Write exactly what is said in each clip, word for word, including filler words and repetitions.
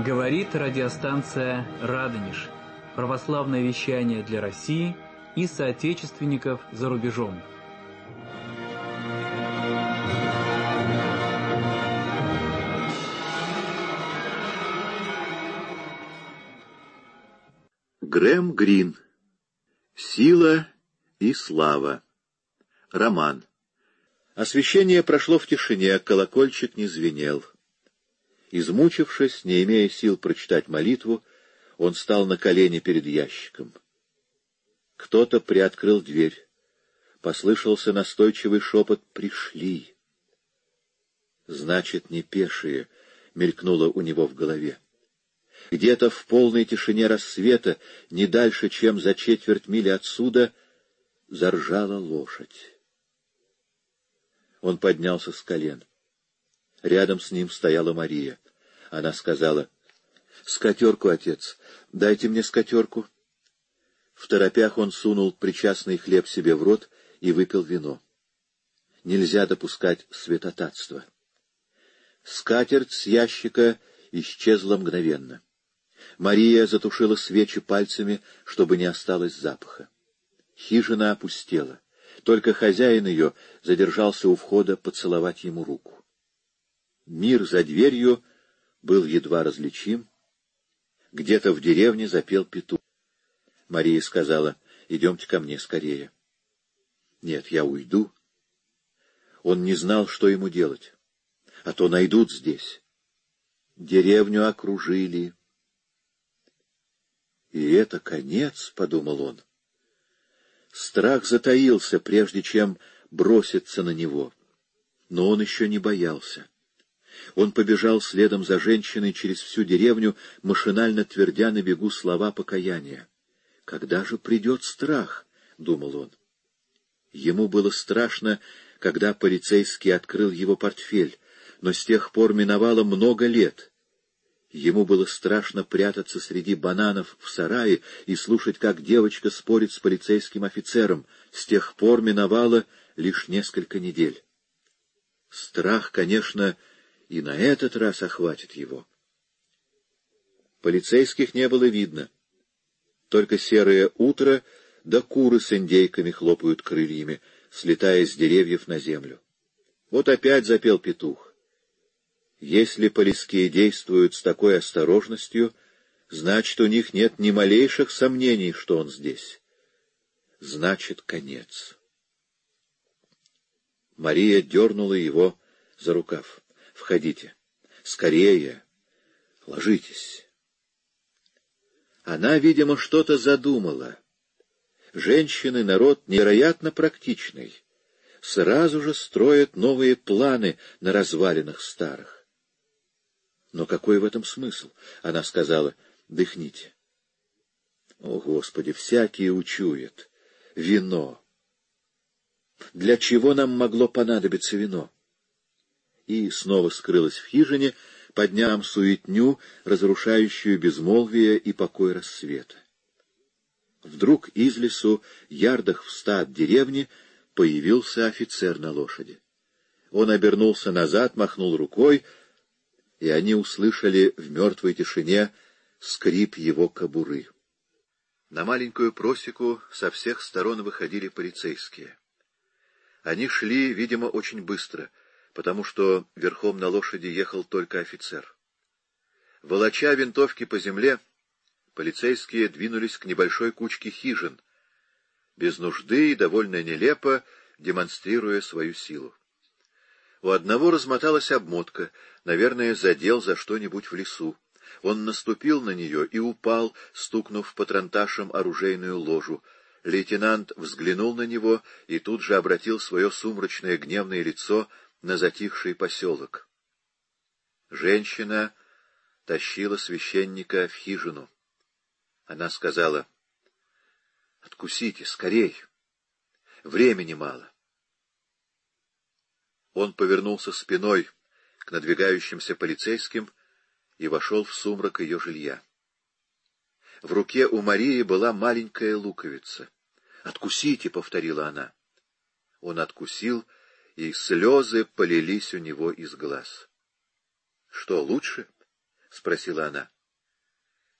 Говорит радиостанция «Радонеж». Православное вещание для России и соотечественников за рубежом. Грэм Грин. Сила и слава. Роман. Освещение прошло в тишине, колокольчик не звенел. Измучившись, не имея сил прочитать молитву, он стал на колени перед ящиком. Кто-то приоткрыл дверь. Послышался настойчивый шепот: «Пришли!» «Значит, не пешие», — мелькнуло у него в голове. Где-то в полной тишине рассвета, не дальше, чем за четверть мили отсюда, заржала лошадь. Он поднялся с колен. Рядом с ним стояла Мария. Она сказала: «Скатерку, отец, дайте мне скатерку». В торопях он сунул причастный хлеб себе в рот и выпил вино. Нельзя допускать святотатства. Скатерть с ящика исчезла мгновенно. Мария затушила свечи пальцами, чтобы не осталось запаха. Хижина опустела. Только хозяин ее задержался у входа поцеловать ему руку. Мир за дверью был едва различим. Где-то в деревне запел петух. Мария сказала: «Идемте ко мне скорее». «Нет, я уйду». Он не знал, что ему делать. А то найдут здесь. Деревню окружили. «И это конец», — подумал он. Страх затаился, прежде чем броситься на него. Но он еще не боялся. Он побежал следом за женщиной через всю деревню, машинально твердя на бегу слова покаяния. «Когда же придет страх?» — думал он. Ему было страшно, когда полицейский открыл его портфель, но с тех пор миновало много лет. Ему было страшно прятаться среди бананов в сарае и слушать, как девочка спорит с полицейским офицером. С тех пор миновало лишь несколько недель. Страх, конечно, и на этот раз охватит его. Полицейских не было видно. Только серое утро да куры с индейками хлопают крыльями, слетая с деревьев на землю. Вот опять запел петух. Если полицейские действуют с такой осторожностью, значит, у них нет ни малейших сомнений, что он здесь. Значит, конец. Мария дернула его за рукав. «Входите. Скорее. Ложитесь». Она, видимо, что-то задумала. Женщины — народ невероятно практичный. Сразу же строят новые планы на развалинах старых. Но какой в этом смысл? Она сказала: «Дыхните». О, Господи, всякие учуют. Вино. Для чего нам могло понадобиться вино? И снова скрылась в хижине, подняв суетню, разрушающую безмолвие и покой рассвета. Вдруг из лесу, ярдах в ста от деревни, появился офицер на лошади. Он обернулся назад, махнул рукой, и они услышали в мертвой тишине скрип его кобуры. На маленькую просеку со всех сторон выходили полицейские. Они шли, видимо, очень быстро, потому что верхом на лошади ехал только офицер. Волоча винтовки по земле, полицейские двинулись к небольшой кучке хижин, без нужды и довольно нелепо демонстрируя свою силу. У одного размоталась обмотка, наверное, задел за что-нибудь в лесу. Он наступил на нее и упал, стукнув патронташем оружейную ложу. Лейтенант взглянул на него и тут же обратил свое сумрачное гневное лицо на затихший поселок. Женщина тащила священника в хижину. Она сказала: «Откусите, скорей! Времени мало». Он повернулся спиной к надвигающимся полицейским и вошел в сумрак ее жилья. В руке у Марии была маленькая луковица. «Откусите!» — повторила она. Он откусил, и слезы полились у него из глаз. — Что, лучше? — спросила она.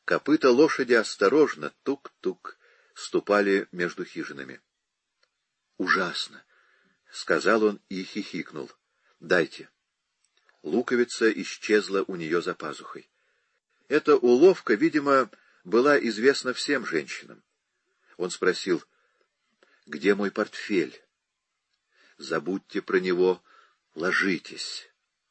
Копыта лошади осторожно, тук-тук, ступали между хижинами. «Ужасно!» — сказал он и хихикнул. «Дайте». Луковица исчезла у нее за пазухой. Эта уловка, видимо, была известна всем женщинам. Он спросил: «Где мой портфель?» «Забудьте про него, ложитесь».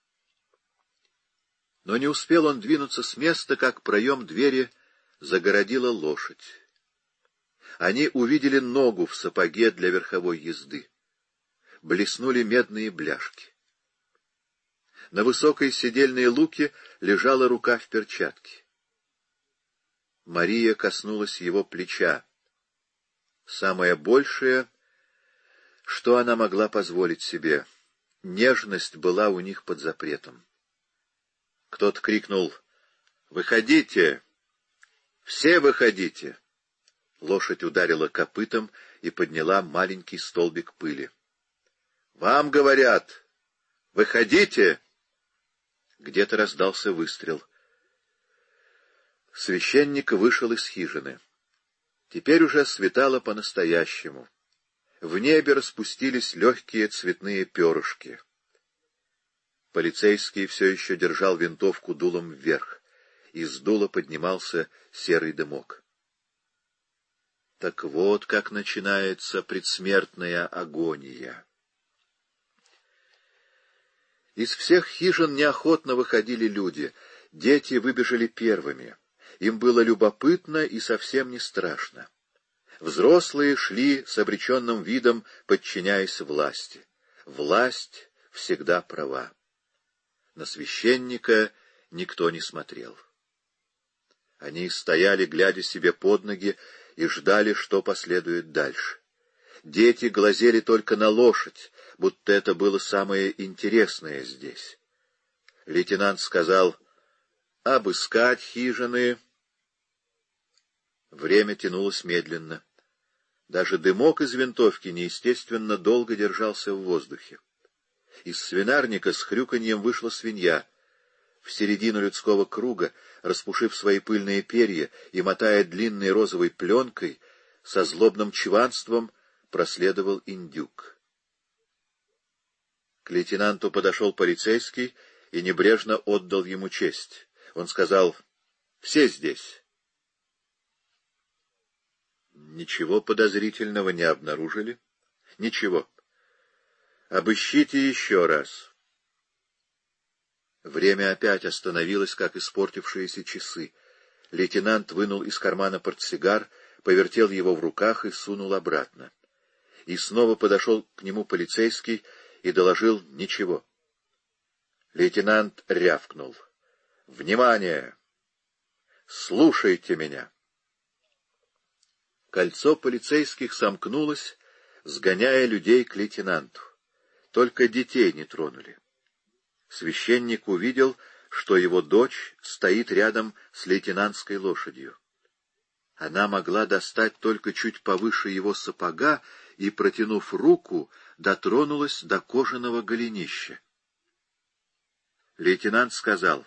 Но не успел он двинуться с места, как проем двери загородила лошадь. Они увидели ногу в сапоге для верховой езды. Блеснули медные бляшки. На высокой седельной луке лежала рука в перчатке. Мария коснулась его плеча. Самое большее, что она могла позволить себе, нежность была у них под запретом. Кто-то крикнул: «Выходите! Все выходите!» Лошадь ударила копытом и подняла маленький столбик пыли. «Вам говорят! Выходите!» Где-то раздался выстрел. Священник вышел из хижины. Теперь уже светало по-настоящему. В небе распустились легкие цветные перышки. Полицейский все еще держал винтовку дулом вверх. Из дула поднимался серый дымок. Так вот как начинается предсмертная агония. Из всех хижин неохотно выходили люди. Дети выбежали первыми. Им было любопытно и совсем не страшно. Взрослые шли с обреченным видом, подчиняясь власти. Власть всегда права. На священника никто не смотрел. Они стояли, глядя себе под ноги, и ждали, что последует дальше. Дети глазели только на лошадь, будто это было самое интересное здесь. Лейтенант сказал: «Обыскать хижины». Время тянулось медленно. Даже дымок из винтовки неестественно долго держался в воздухе. Из свинарника с хрюканьем вышла свинья. В середину людского круга, распушив свои пыльные перья и мотая длинной розовой пленкой, со злобным чванством проследовал индюк. К лейтенанту подошел полицейский и небрежно отдал ему честь. Он сказал: «Все здесь». Ничего подозрительного не обнаружили? Ничего. Обыщите еще раз. Время опять остановилось, как испортившиеся часы. Лейтенант вынул из кармана портсигар, повертел его в руках и сунул обратно. И снова подошел к нему полицейский и доложил: ничего. Лейтенант рявкнул: «Внимание! Слушайте меня!» Кольцо полицейских сомкнулось, сгоняя людей к лейтенанту. Только детей не тронули. Священник увидел, что его дочь стоит рядом с лейтенантской лошадью. Она могла достать только чуть повыше его сапога и, протянув руку, дотронулась до кожаного голенища. Лейтенант сказал: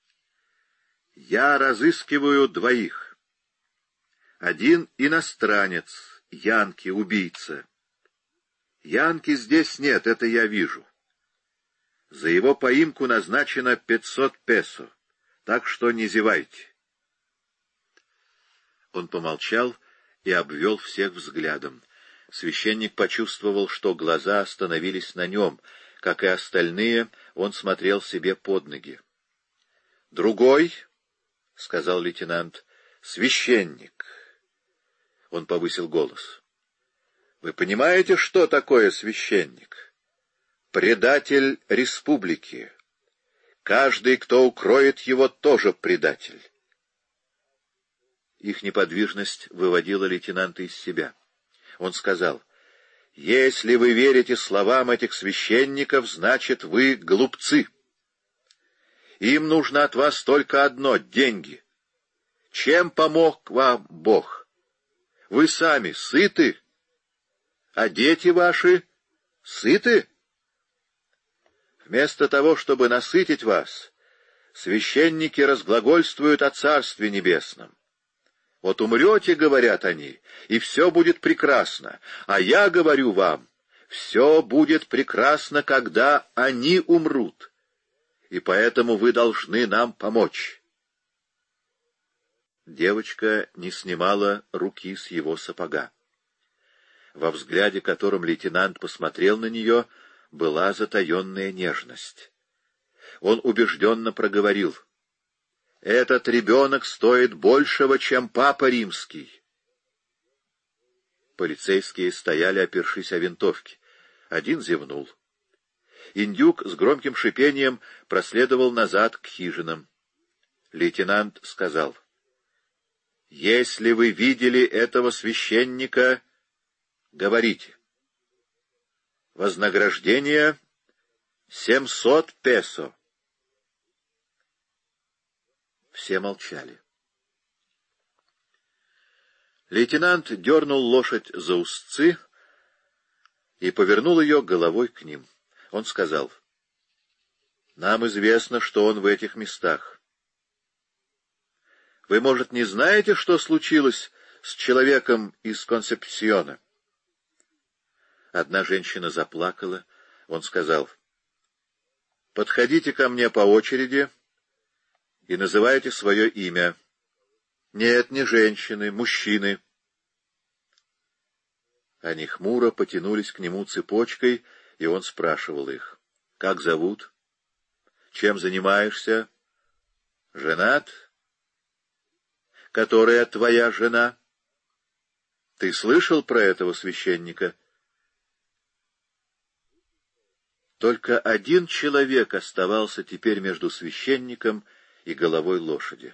«Я разыскиваю двоих. Один иностранец, Янки, убийца. Янки здесь нет, это я вижу. За его поимку назначено пятьсот песо, так что не зевайте». Он помолчал и обвел всех взглядом. Священник почувствовал, что глаза остановились на нем. Как и остальные, он смотрел себе под ноги. «Другой, — сказал лейтенант, — священник». Он повысил голос. «Вы понимаете, что такое священник? Предатель республики. Каждый, кто укроет его, тоже предатель». Их неподвижность выводила лейтенанта из себя. Он сказал: «Если вы верите словам этих священников, значит, вы глупцы. Им нужно от вас только одно — деньги. Чем помог вам Бог? Вы сами сыты? А дети ваши сыты? Вместо того, чтобы насытить вас, священники разглагольствуют о Царстве Небесном, Вот умрете, говорят они, и все будет прекрасно. А я говорю вам, все будет прекрасно, когда они умрут. И поэтому вы должны нам помочь. Девочка не снимала руки с его сапога. Во взгляде, которым лейтенант посмотрел на нее, была затаенная нежность. Он убежденно проговорил: «Этот ребенок стоит большего, чем Папа Римский». Полицейские стояли, опершись о винтовки. Один зевнул. Индюк с громким шипением проследовал назад к хижинам. Лейтенант сказал: «Если вы видели этого священника, говорите. Вознаграждение семьсот песо». Все молчали. Лейтенант дернул лошадь за узцы и повернул ее головой к ним. Он сказал: «Нам известно, что он в этих местах. Вы, может, не знаете, что случилось с человеком из Консепсиона?» Одна женщина заплакала. Он сказал: «Подходите ко мне по очереди и называйте свое имя. Нет, не женщины, мужчины». Они хмуро потянулись к нему цепочкой, и он спрашивал их: «Как зовут? Чем занимаешься? Женат? Которая твоя жена? Ты слышал про этого священника?» Только один человек оставался теперь между священником и головой лошади.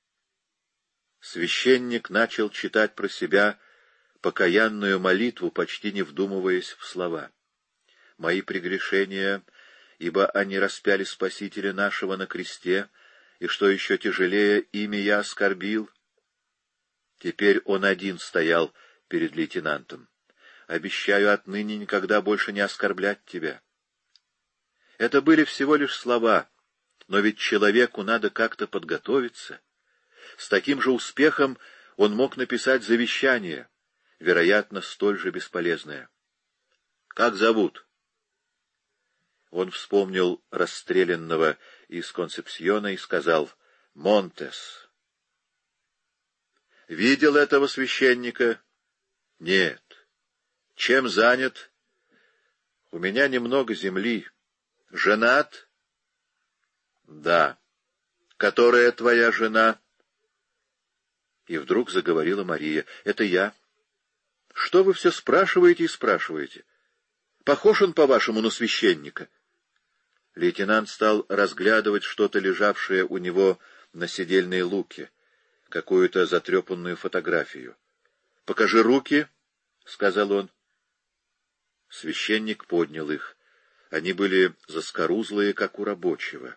Священник начал читать про себя покаянную молитву, почти не вдумываясь в слова. «Мои прегрешения, ибо они распяли Спасителя нашего на кресте, и, что еще тяжелее, ими я оскорбил». Теперь он один стоял перед лейтенантом. «Обещаю отныне никогда больше не оскорблять тебя». Это были всего лишь слова, но ведь человеку надо как-то подготовиться. С таким же успехом он мог написать завещание, вероятно, столь же бесполезное. «Как зовут?» Он вспомнил расстрелянного из Консепсиона и сказал: «Монтес». «Видел этого священника?» «Нет». «Чем занят?» «У меня немного земли». «Женат?» «Да». «Которая твоя жена?» И вдруг заговорила Мария: «Это я». «Что вы все спрашиваете и спрашиваете? Похож он, по-вашему, на священника?» Лейтенант стал разглядывать что-то, лежавшее у него на седельной луке, какую-то затрепанную фотографию. «Покажи руки», — сказал он. Священник поднял их. Они были заскорузлые, как у рабочего.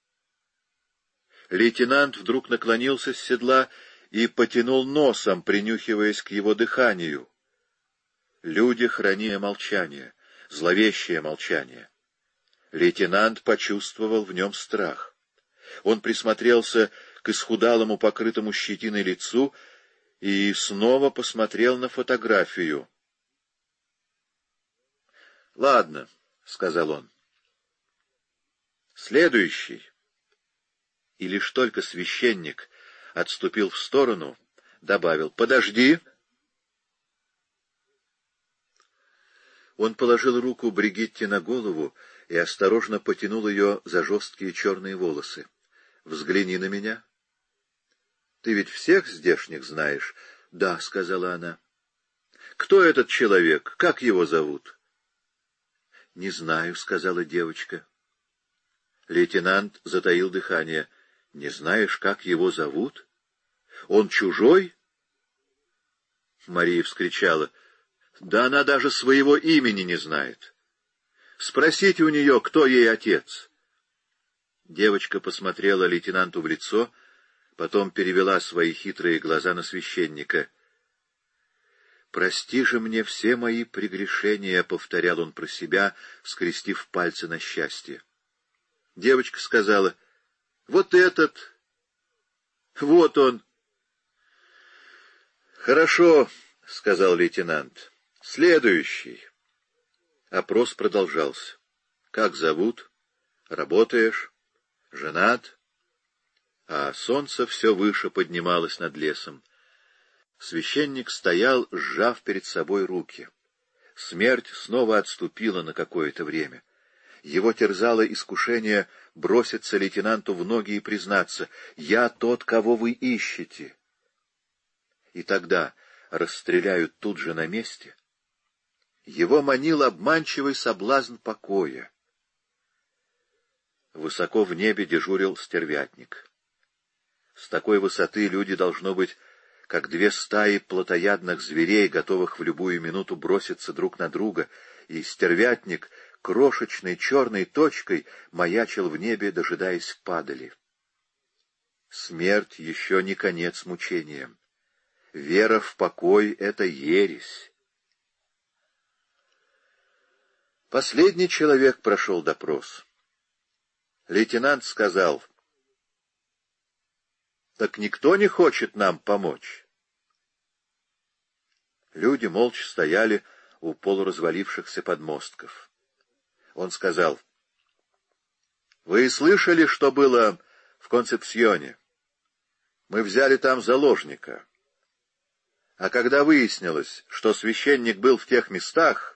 Лейтенант вдруг наклонился с седла и потянул носом, принюхиваясь к его дыханию. Люди хранили молчание, зловещее молчание. Лейтенант почувствовал в нем страх. Он присмотрелся к исхудалому, покрытому щетиной лицу и снова посмотрел на фотографию. «Ладно», — сказал он. «Следующий». И лишь только священник отступил в сторону, добавил: «Подожди». Он положил руку Бригитте на голову и осторожно потянул ее за жесткие черные волосы. «Взгляни на меня. Ты ведь всех здешних знаешь?» «Да», — сказала она. «Кто этот человек? Как его зовут?» «Не знаю», — сказала девочка. Лейтенант затаил дыхание. «Не знаешь, как его зовут? Он чужой?» Мария вскричала: «Да она даже своего имени не знает. Спросите у нее, кто ей отец». Девочка посмотрела лейтенанту в лицо, потом перевела свои хитрые глаза на священника. «Прости же мне все мои прегрешения», — повторял он про себя, скрестив пальцы на счастье. Девочка сказала: «Вот этот, вот он». «Хорошо», — сказал лейтенант. «Следующий». Опрос продолжался. «Как зовут? Работаешь? Женат?» А солнце все выше поднималось над лесом. Священник стоял, сжав перед собой руки. Смерть снова отступила на какое-то время. Его терзало искушение броситься лейтенанту в ноги и признаться: «Я тот, кого вы ищете». И тогда расстреляют тут же на месте. Его манил обманчивый соблазн покоя. Высоко в небе дежурил стервятник. С такой высоты люди, должно быть, как две стаи плотоядных зверей, готовых в любую минуту броситься друг на друга, и стервятник крошечной черной точкой маячил в небе, дожидаясь падали. Смерть еще не конец мучениям. Вера в покой — это ересь. Последний человек прошел допрос. Лейтенант сказал: «Так никто не хочет нам помочь?» Люди молча стояли у полуразвалившихся подмостков. Он сказал: «Вы слышали, что было в Концепсьоне? Мы взяли там заложника. А когда выяснилось, что священник был в тех местах,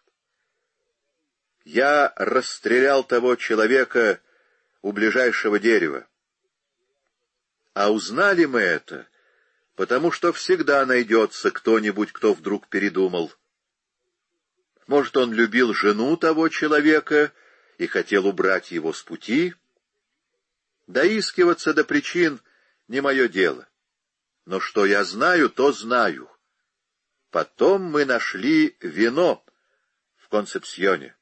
я расстрелял того человека у ближайшего дерева. А узнали мы это, потому что всегда найдется кто-нибудь, кто вдруг передумал. Может, он любил жену того человека и хотел убрать его с пути? Доискиваться до причин не мое дело. Но что я знаю, то знаю. Потом мы нашли вино в Концепсьоне.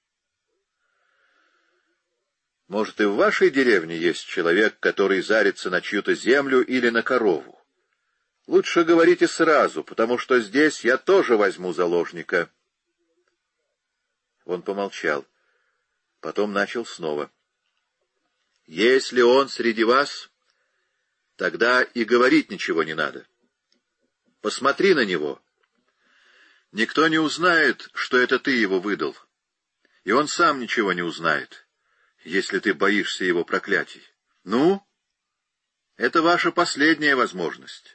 Может, и в вашей деревне есть человек, который зарится на чью-то землю или на корову? Лучше говорите сразу, потому что здесь я тоже возьму заложника». Он помолчал. Потом начал снова. «Если он среди вас, тогда и говорить ничего не надо. Посмотри на него. Никто не узнает, что это ты его выдал, и он сам ничего не узнает, если ты боишься его проклятий. Ну, это ваша последняя возможность».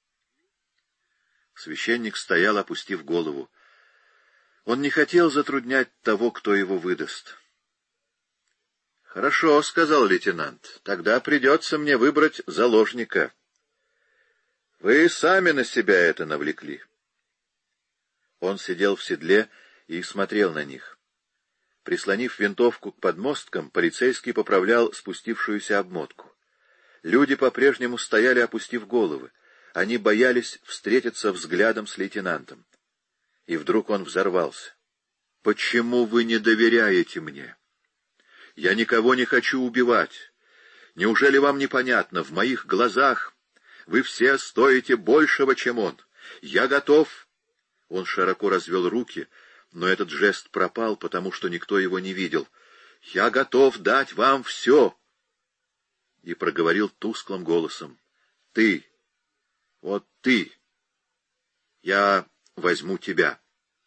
Священник стоял, опустив голову. Он не хотел затруднять того, кто его выдаст. «Хорошо», — сказал лейтенант, — «тогда придется мне выбрать заложника. Вы сами на себя это навлекли». Он сидел в седле и смотрел на них. Прислонив винтовку к подмосткам, полицейский поправлял спустившуюся обмотку. Люди по-прежнему стояли, опустив головы. Они боялись встретиться взглядом с лейтенантом. И вдруг он взорвался. «Почему вы не доверяете мне? Я никого не хочу убивать. Неужели вам непонятно? В моих глазах вы все стоите большего, чем он. Я готов...» Он широко развел руки, но этот жест пропал, потому что никто его не видел. «Я готов дать вам все!» И проговорил тусклым голосом. «Ты, вот ты, я возьму тебя».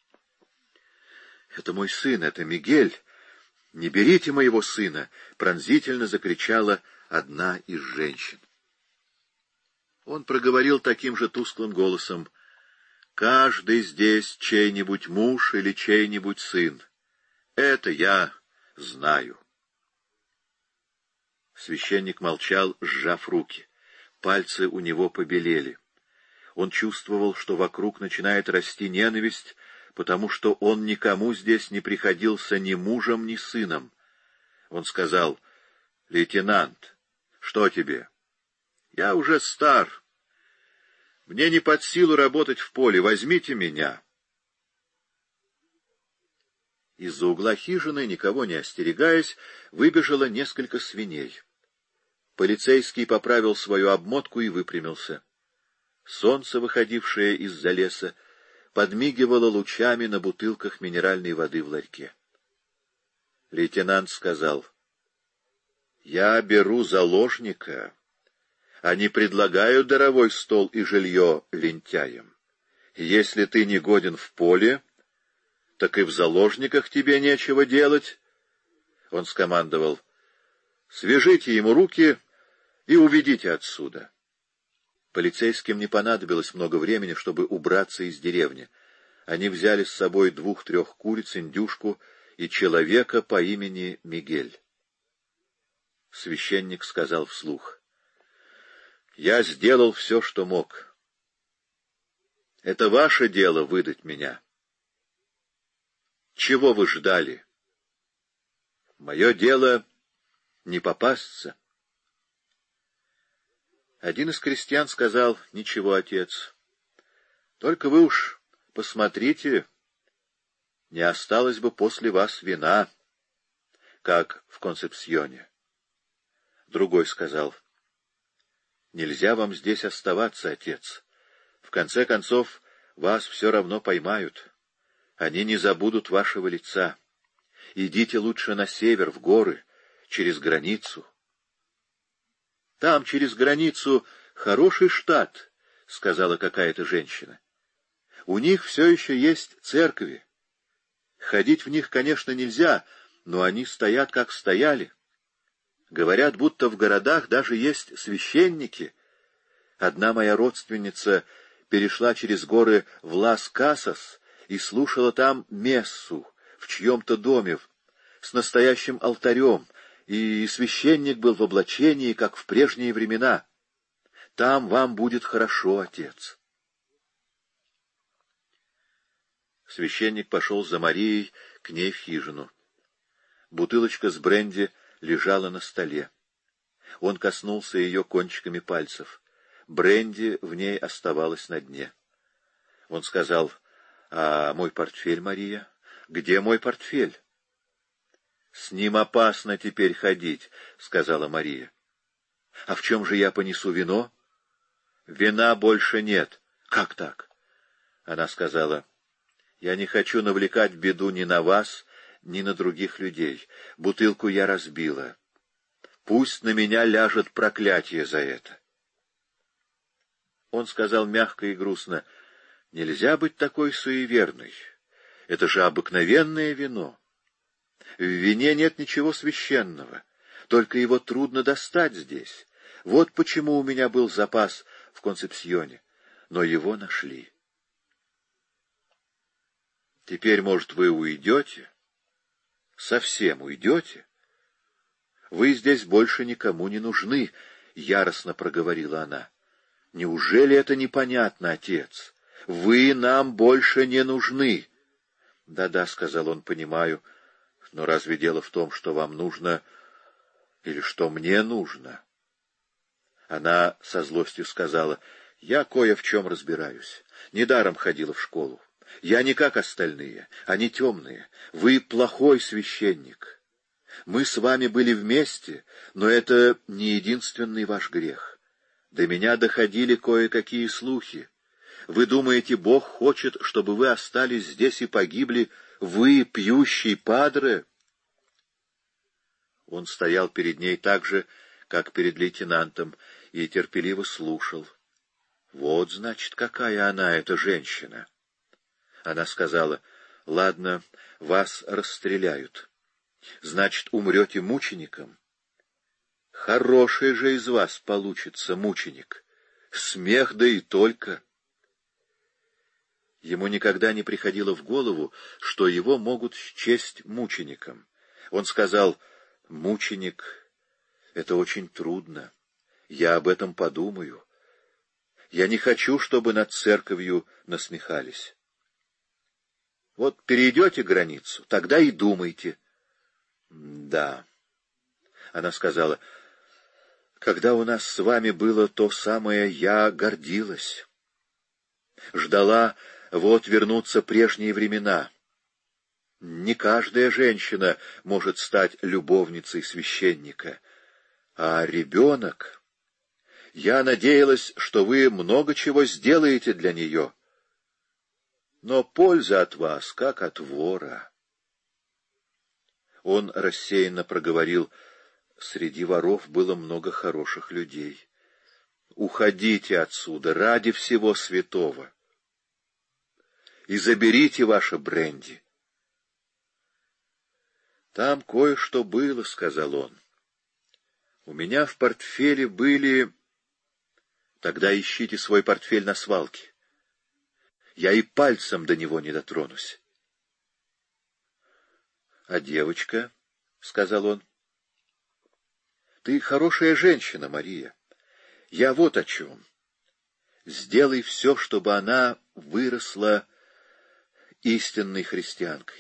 «Это мой сын, это Мигель. Не берите моего сына!» — пронзительно закричала одна из женщин. Он проговорил таким же тусклым голосом. «Каждый здесь чей-нибудь муж или чей-нибудь сын. Это я знаю». Священник молчал, сжав руки. Пальцы у него побелели. Он чувствовал, что вокруг начинает расти ненависть, потому что он никому здесь не приходился ни мужем, ни сыном. Он сказал: «Лейтенант, что тебе? Я уже стар. Мне не под силу работать в поле. Возьмите меня». Из-за угла хижины, никого не остерегаясь, выбежало несколько свиней. Полицейский поправил свою обмотку и выпрямился. Солнце, выходившее из-за леса, подмигивало лучами на бутылках минеральной воды в ларьке. Лейтенант сказал: «Я беру заложника, а не предлагаю даровой стол и жилье лентяям. Если ты не годен в поле, так и в заложниках тебе нечего делать. Он скомандовал: свяжите ему руки и уведите отсюда. Полицейским не понадобилось много времени, чтобы убраться из деревни. Они взяли с собой двух-трех куриц, индюшку и человека по имени Мигель. Священник сказал вслух: «Я сделал все, что мог. Это ваше дело выдать меня. Чего вы ждали? Мое дело не попасться». Один из крестьян сказал: «Ничего, отец, только вы уж посмотрите, не осталось бы после вас вина, как в Концепсьоне». Другой сказал: «Нельзя вам здесь оставаться, отец. В конце концов, вас все равно поймают. Они не забудут вашего лица. Идите лучше на север, в горы, через границу». «Там, через границу, хороший штат», — сказала какая-то женщина. «У них все еще есть церкви. Ходить в них, конечно, нельзя, но они стоят, как стояли. Говорят, будто в городах даже есть священники. Одна моя родственница перешла через горы в Лас-Касас и слушала там мессу в чьем-то доме с настоящим алтарем, и священник был в облачении, как в прежние времена. Там вам будет хорошо, отец». Священник пошел за Марией к ней в хижину. Бутылочка с бренди лежала на столе. Он коснулся ее кончиками пальцев. Бренди в ней оставалось на дне. Он сказал: «А мой портфель, Мария? Где мой портфель?» «С ним опасно теперь ходить», — сказала Мария. «А в чем же я понесу вино?» «Вина больше нет». «Как так?» Она сказала: «Я не хочу навлекать беду ни на вас, ни на других людей. Бутылку я разбила. Пусть на меня ляжет проклятие за это». Он сказал мягко и грустно: «Нельзя быть такой суеверной. Это же обыкновенное вино. В вине нет ничего священного, только его трудно достать здесь. Вот почему у меня был запас в Концепсьоне, но его нашли». «Теперь, может, вы уйдете? Совсем уйдете? Вы здесь больше никому не нужны», — яростно проговорила она. «Неужели это непонятно, отец? Вы нам больше не нужны». «Да-да», — сказал он, — «понимаю. Но разве дело в том, что вам нужно или что мне нужно?» Она со злостью сказала: «Я кое в чем разбираюсь. Недаром ходила в школу. Я не как остальные, они темные. Вы плохой священник. Мы с вами были вместе, но это не единственный ваш грех. До меня доходили кое-какие слухи. Вы думаете, Бог хочет, чтобы вы остались здесь и погибли, вы, пьющий падре?» Он стоял перед ней так же, как перед лейтенантом, и терпеливо слушал. Вот, значит, какая она, эта женщина. Она сказала: «Ладно, вас расстреляют. Значит, умрете мучеником. Хороший же из вас получится мученик. Смех, да и только». Ему никогда не приходило в голову, что его могут счесть мучеником. Он сказал: «Мученик — это очень трудно. Я об этом подумаю. Я не хочу, чтобы над церковью насмехались. Вот перейдете границу, тогда и думайте». «Да», — она сказала, — «когда у нас с вами было то самое, я гордилась. Ждала, вот вернутся прежние времена. Не каждая женщина может стать любовницей священника, а ребенок... Я надеялась, что вы много чего сделаете для нее, но польза от вас, как от вора». Он рассеянно проговорил: «Среди воров было много хороших людей. Уходите отсюда ради всего святого». и заберите ваше бренди. «Там кое-что было», — сказал он. «У меня в портфеле были...» «Тогда ищите свой портфель на свалке. Я и пальцем до него не дотронусь». «А девочка?» — сказал он. «Ты хорошая женщина, Мария. Я вот о чем. Сделай все, чтобы она выросла истинной христианкой.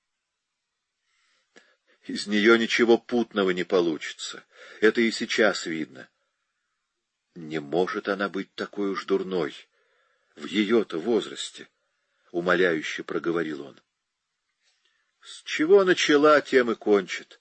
Из нее ничего путного не получится. Это и сейчас видно. Не может она быть такой уж дурной в ее-то возрасте, — умоляюще проговорил он. С чего начала, тем и кончит.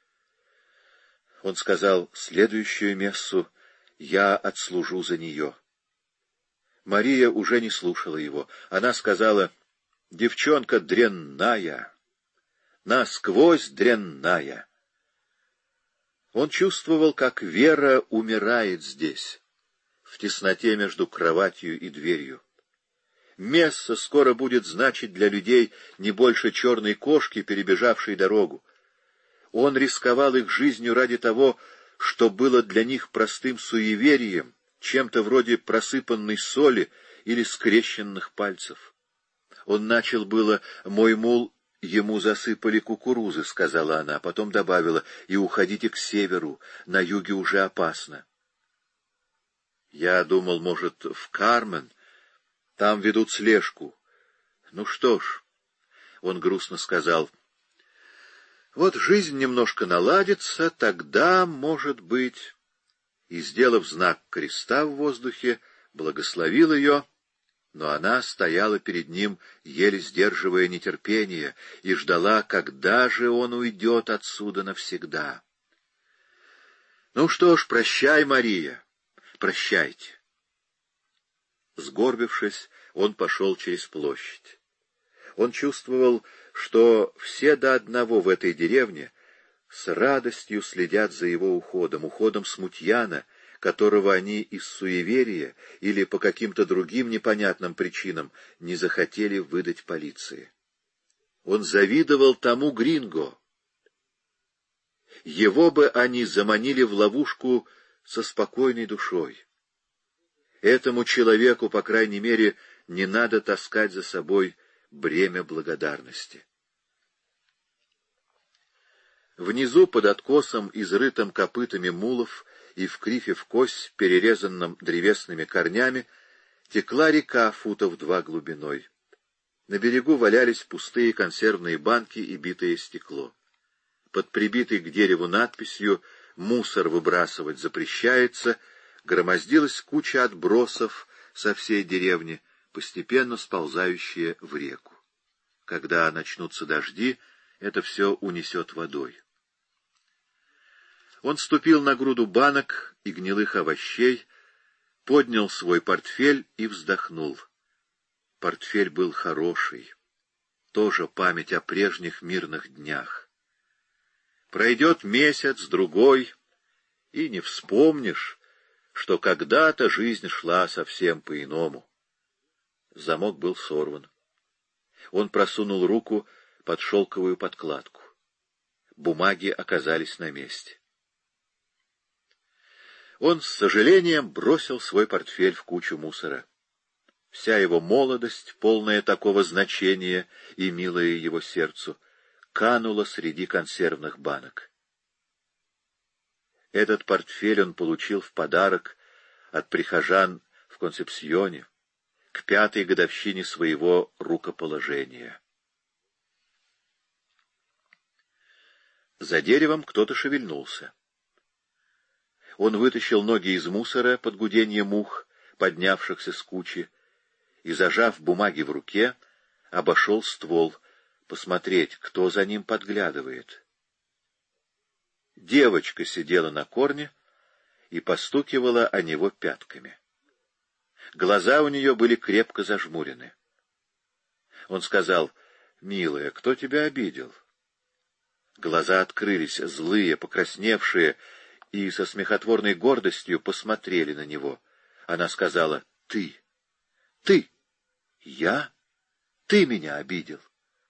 Он сказал: следующую мессу я отслужу за нее. Мария уже не слушала его. Она сказала: девчонка дрянная, насквозь дрянная. Он чувствовал, как Вера умирает здесь, в тесноте между кроватью и дверью. Месса скоро будет значить для людей не больше черной кошки, перебежавшей дорогу. Он рисковал их жизнью ради того, что было для них простым суеверием, чем-то вроде просыпанной соли или скрещенных пальцев. Он начал было: «Мой мул, ему засыпали кукурузы», — сказала она, потом добавила: «и уходите к северу, на юге уже опасно». Я думал, может, в Кармен, там ведут слежку. Ну что ж, он грустно сказал: вот жизнь немножко наладится, тогда, может быть... И, сделав знак креста в воздухе, благословил ее, но она стояла перед ним, еле сдерживая нетерпение, и ждала, когда же он уйдет отсюда навсегда. Ну что ж, прощай, Мария, прощайте. Сгорбившись, он пошел через площадь. Он чувствовал, что все до одного в этой деревне с радостью следят за его уходом, уходом смутьяна, которого они из суеверия или по каким-то другим непонятным причинам не захотели выдать полиции. Он завидовал тому Гринго. Его бы они заманили в ловушку со спокойной душой. Этому человеку, по крайней мере, не надо таскать за собой бремя благодарности. Внизу, под откосом, изрытым копытами мулов и в крифе в кость, перерезанном древесными корнями, текла река футов два глубиной. На берегу валялись пустые консервные банки и битое стекло. Под прибитой к дереву надписью «Мусор выбрасывать запрещается» громоздилась куча отбросов со всей деревни, постепенно сползающие в реку. Когда начнутся дожди, это все унесет водой. Он ступил на груду банок и гнилых овощей, поднял свой портфель и вздохнул. Портфель был хороший, тоже память о прежних мирных днях. Пройдет месяц, другой, и не вспомнишь, что когда-то жизнь шла совсем по-иному. Замок был сорван. Он просунул руку под шелковую подкладку. Бумаги оказались на месте. Он с сожалением бросил свой портфель в кучу мусора. Вся его молодость, полная такого значения и милая его сердцу, канула среди консервных банок. Этот портфель он получил в подарок от прихожан в Консепсьоне к пятой годовщине своего рукоположения. За деревом кто-то шевельнулся. Он вытащил ноги из мусора под гуденье мух, поднявшихся с кучи, и, зажав бумаги в руке, обошел ствол, посмотреть, кто за ним подглядывает. Девочка сидела на корне и постукивала о него пятками. Глаза у нее были крепко зажмурены. Он сказал: «Милая, кто тебя обидел?» Глаза открылись, злые, покрасневшие, и со смехотворной гордостью посмотрели на него. Она сказала: «Ты! Ты! Я? Ты меня обидел.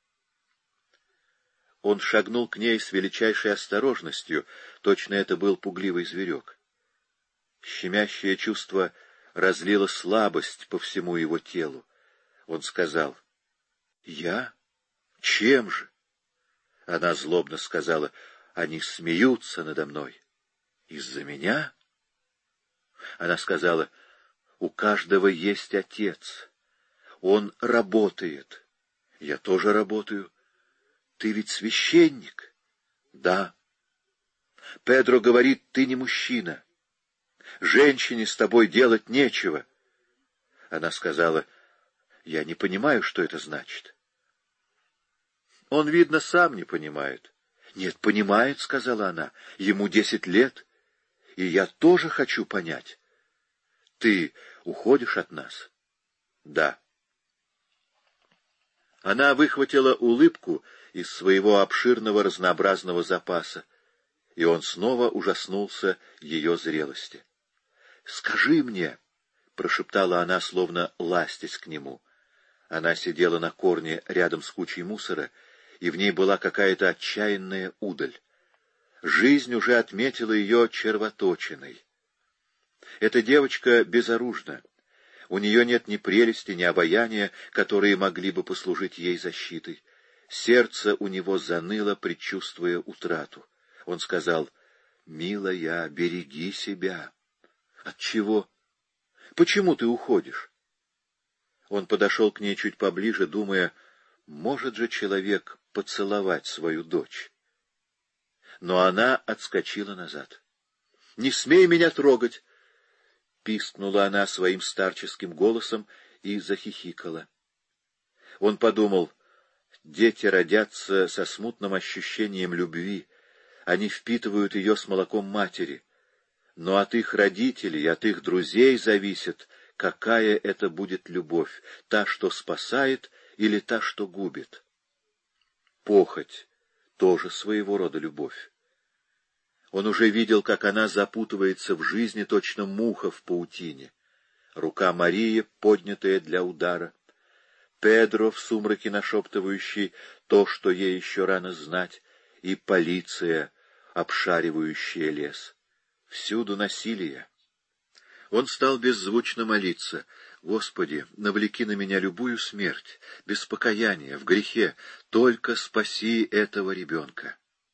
Он шагнул к ней с величайшей осторожностью, точно это был пугливый зверек. Щемящее чувство разлило слабость по всему его телу. Он сказал: «Я? Чем же?» Она злобно сказала: «Они смеются надо мной. Из-за меня?» Она сказала: «У каждого есть отец. Он работает. Я тоже работаю. Ты ведь священник?» «Да». «Педро говорит, ты не мужчина. Женщине с тобой делать нечего». Она сказала: «Я не понимаю, что это значит». Он, видно, сам не понимает. «Нет, понимает», — сказала она, — «ему десять лет, и я тоже хочу понять. Ты уходишь от нас?» «Да». Она выхватила улыбку из своего обширного разнообразного запаса, и он снова ужаснулся ее зрелости. «Скажи мне», — прошептала она, словно ластясь к нему. Она сидела на корне рядом с кучей мусора, и в ней была какая-то отчаянная удаль. Жизнь уже отметила ее червоточиной. Эта девочка безоружна. У нее нет ни прелести, ни обаяния, которые могли бы послужить ей защитой. Сердце у него заныло, предчувствуя утрату. Он сказал: «Милая, береги себя». «От чего? Почему ты уходишь?» Он подошел к ней чуть поближе, думая, может же человек поцеловать свою дочь. Но она отскочила назад. «Не смей меня трогать!» — пискнула она своим старческим голосом и захихикала. Он подумал: дети родятся со смутным ощущением любви, они впитывают ее с молоком матери, но от их родителей, от их друзей зависит, какая это будет любовь, та, что спасает, или та, что губит. Похоть — тоже своего рода любовь. Он уже видел, как она запутывается в жизни, точно муха в паутине. Рука Марии, поднятая для удара. Педро в сумраке нашептывающий то, что ей еще рано знать, и полиция, обшаривающая лес. Всюду насилие. Он стал беззвучно молиться: «Господи, навлеки на меня любую смерть, без покаяния, в грехе, только спаси этого ребенка».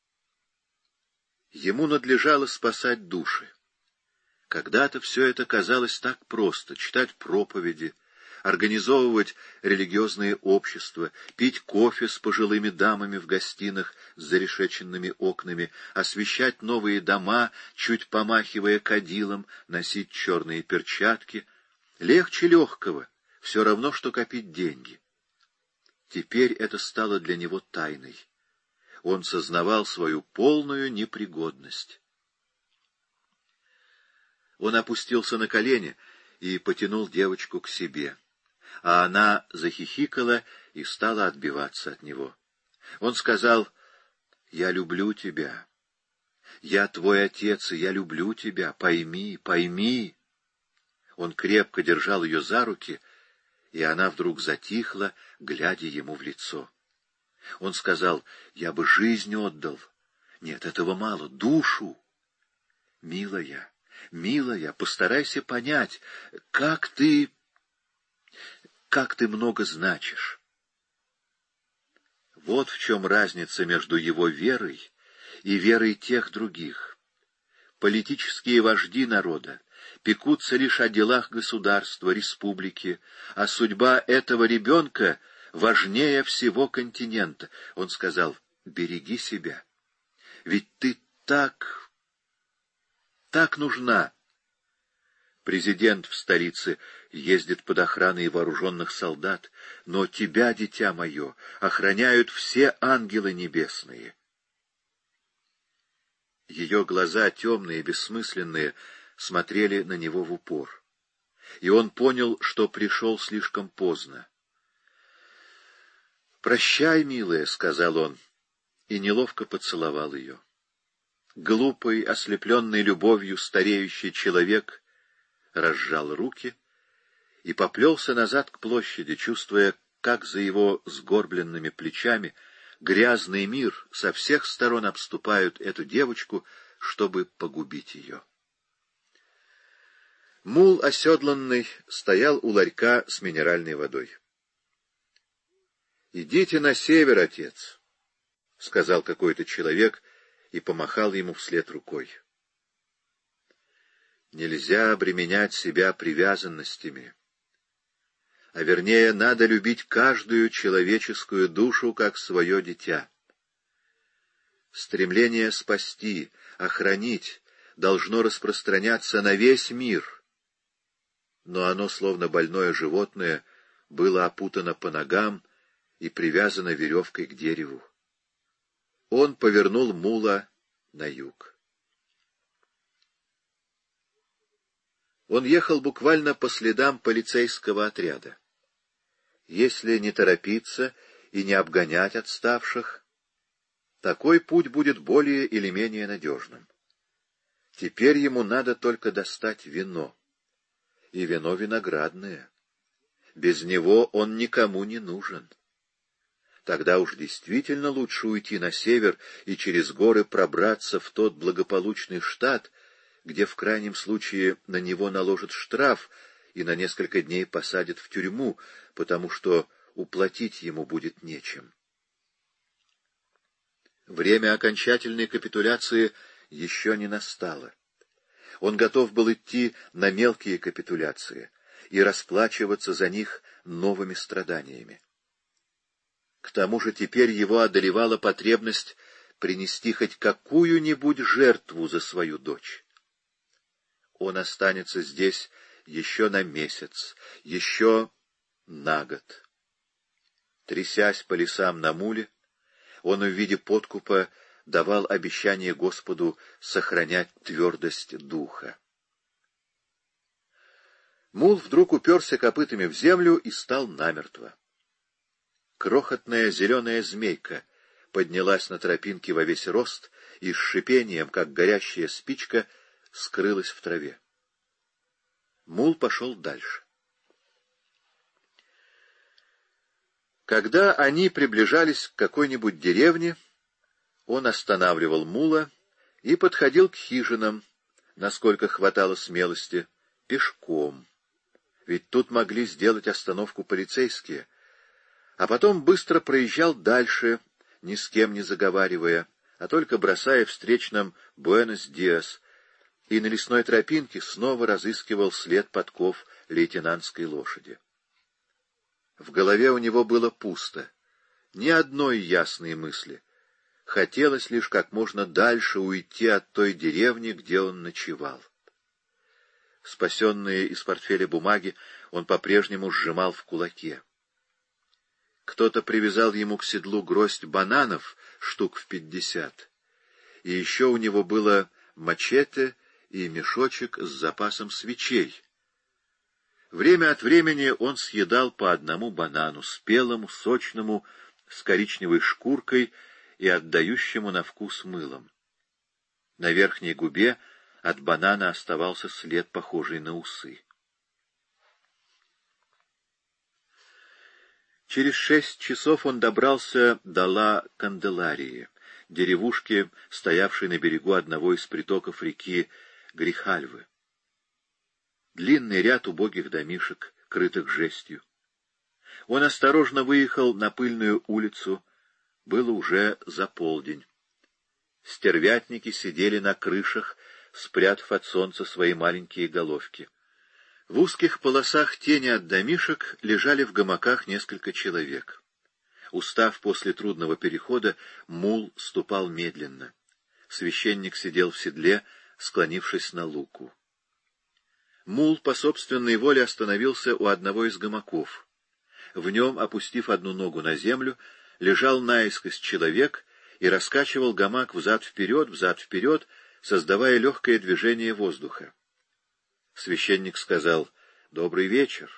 Ему надлежало спасать души. Когда-то все это казалось так просто — читать проповеди, организовывать религиозные общества, пить кофе с пожилыми дамами в гостинах с зарешеченными окнами, освещать новые дома, чуть помахивая кадилом, носить черные перчатки. Легче легкого, все равно, что копить деньги. Теперь это стало для него тайной. Он сознавал свою полную непригодность. Он опустился на колени и потянул девочку к себе, а она захихикала и стала отбиваться от него. Он сказал: «Я люблю тебя. Я твой отец, и я люблю тебя. Пойми, пойми». Он крепко держал ее за руки, и она вдруг затихла, глядя ему в лицо. Он сказал: «Я бы жизнь отдал. Нет, этого мало. Душу. Милая, милая, постарайся понять, как ты... как ты много значишь». Вот в чем разница между его верой и верой тех других. Политические вожди народа пекутся лишь о делах государства, республики, а судьба этого ребенка важнее всего континента. Он сказал: «Береги себя. Ведь ты так... так нужна». Президент в столице ездит под охраной вооруженных солдат, но тебя, дитя мое, охраняют все ангелы небесные. Ее глаза, темные, бессмысленные, смотрели на него в упор. И он понял, что пришел слишком поздно. «Прощай, милая», — сказал он, и неловко поцеловал ее. Глупый, ослепленный любовью стареющий человек разжал руки и поплелся назад к площади, чувствуя, как за его сгорбленными плечами грязный мир со всех сторон обступают эту девочку, чтобы погубить ее. Мул оседланный стоял у ларька с минеральной водой. — Идите на север, отец, — сказал какой-то человек и помахал ему вслед рукой. Нельзя обременять себя привязанностями, а вернее, надо любить каждую человеческую душу как свое дитя. Стремление спасти, охранить должно распространяться на весь мир, но оно, словно больное животное, было опутано по ногам и привязано веревкой к дереву. Он повернул мула на юг. Он ехал буквально по следам полицейского отряда. Если не торопиться и не обгонять отставших, такой путь будет более или менее надежным. Теперь ему надо только достать вино. И вино виноградное. Без него он никому не нужен. Тогда уж действительно лучше уйти на север и через горы пробраться в тот благополучный штат, где в крайнем случае на него наложат штраф и на несколько дней посадят в тюрьму, потому что уплатить ему будет нечем. Время окончательной капитуляции еще не настало. Он готов был идти на мелкие капитуляции и расплачиваться за них новыми страданиями. К тому же теперь его одолевала потребность принести хоть какую-нибудь жертву за свою дочь. Он останется здесь еще на месяц, еще на год. Трясясь по лесам на муле, он в виде подкупа давал обещание Господу сохранять твердость духа. Мул вдруг уперся копытами в землю и стал намертво. Крохотная зеленая змейка поднялась на тропинке во весь рост и с шипением, как горящая спичка, скрылась в траве. Мул пошел дальше. Когда они приближались к какой-нибудь деревне, он останавливал мула и подходил к хижинам, насколько хватало смелости, пешком. Ведь тут могли сделать остановку полицейские, а потом быстро проезжал дальше, ни с кем не заговаривая, а только бросая встречным «Буэнос-Диас», и на лесной тропинке снова разыскивал след подков лейтенантской лошади. В голове у него было пусто, ни одной ясной мысли. Хотелось лишь как можно дальше уйти от той деревни, где он ночевал. Спасенные из портфеля бумаги он по-прежнему сжимал в кулаке. Кто-то привязал ему к седлу гроздь бананов, штук в пятьдесят, и еще у него было мачете и мешочек с запасом свечей. Время от времени он съедал по одному банану, спелому, сочному, с коричневой шкуркой и отдающему на вкус мылом. На верхней губе от банана оставался след, похожий на усы. Через шесть часов он добрался до Ла-Канделарии, деревушки, стоявшей на берегу одного из притоков реки Грихальвы. Длинный ряд убогих домишек, крытых жестью. Он осторожно выехал на пыльную улицу. Было уже за полдень. Стервятники сидели на крышах, спрятав от солнца свои маленькие головки. В узких полосах тени от домишек лежали в гамаках несколько человек. Устав после трудного перехода, мул ступал медленно. Священник сидел в седле, склонившись на луку. Мул по собственной воле остановился у одного из гамаков. В нем, опустив одну ногу на землю, лежал наискось человек и раскачивал гамак взад-вперед, взад-вперед, создавая легкое движение воздуха. Священник сказал: «Добрый вечер».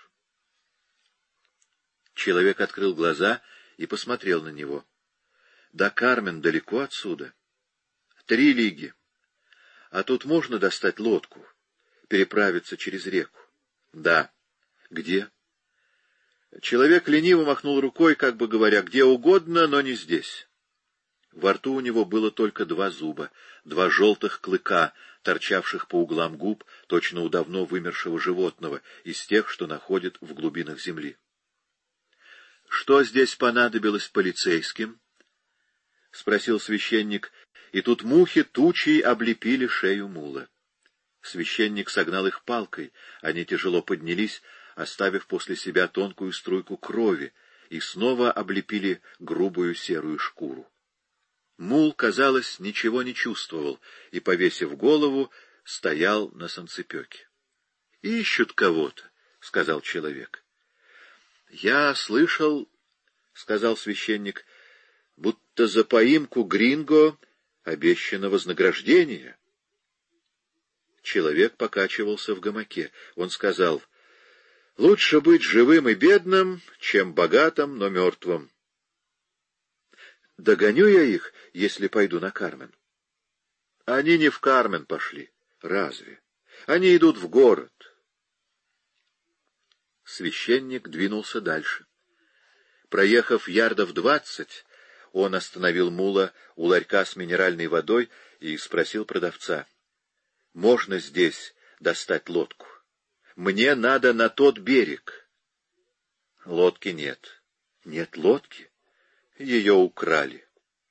Человек открыл глаза и посмотрел на него. «Да, Кармен, далеко отсюда?» «Три лиги. А тут можно достать лодку, переправиться через реку?» «Да». «Где?» Человек лениво махнул рукой, как бы говоря, где угодно, но не здесь. Во рту у него было только два зуба, два желтых клыка, торчавших по углам губ, точно у давно вымершего животного, из тех, что находят в глубинах земли. — Что здесь понадобилось полицейским? — спросил священник, и тут мухи тучей облепили шею мула. Священник согнал их палкой, они тяжело поднялись, оставив после себя тонкую струйку крови, и снова облепили грубую серую шкуру. Мул, казалось, ничего не чувствовал и, повесив голову, стоял на санцепёке. — Ищут кого-то, — сказал человек. — Я слышал, — сказал священник, — будто за поимку Гринго обещано вознаграждение. Человек покачивался в гамаке. Он сказал: — Лучше быть живым и бедным, чем богатым, но мертвым. Догоню я их, если пойду на Кармен. Они не в Кармен пошли. Разве? Они идут в город. Священник двинулся дальше. Проехав ярдов двадцать, он остановил мула у ларька с минеральной водой и спросил продавца: — Можно здесь достать лодку? Мне надо на тот берег. Лодки нет. Нет лодки? Ее украли.